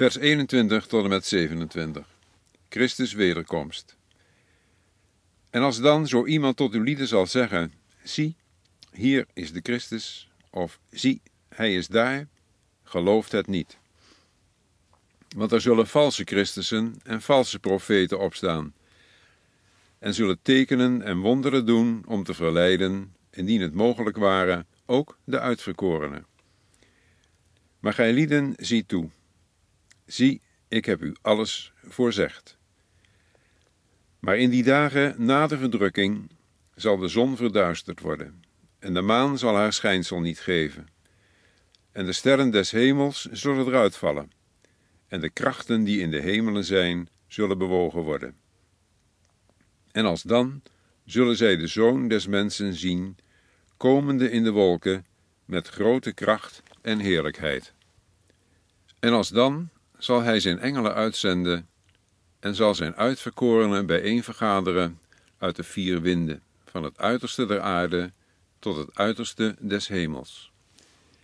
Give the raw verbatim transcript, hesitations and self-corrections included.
Vers eenentwintig tot en met zevenentwintig. Christus wederkomst. En als dan zo iemand tot uw lieden zal zeggen, zie, hier is de Christus, of zie, hij is daar, gelooft het niet. Want er zullen valse Christussen en valse profeten opstaan, en zullen tekenen en wonderen doen om te verleiden, indien het mogelijk ware, ook de uitverkorenen. Maar gij lieden, zie toe. Zie, ik heb u alles voorzegd. Maar in die dagen na de verdrukking zal de zon verduisterd worden, en de maan zal haar schijnsel niet geven, en de sterren des hemels zullen eruit vallen, en de krachten die in de hemelen zijn, zullen bewogen worden. En alsdan zullen zij de Zoon des mensen zien, komende in de wolken, met grote kracht en heerlijkheid. En alsdan zal hij zijn engelen uitzenden, en zal zijn uitverkorenen bijeenvergaderen uit de vier winden, van het uiterste der aarde tot het uiterste des hemels.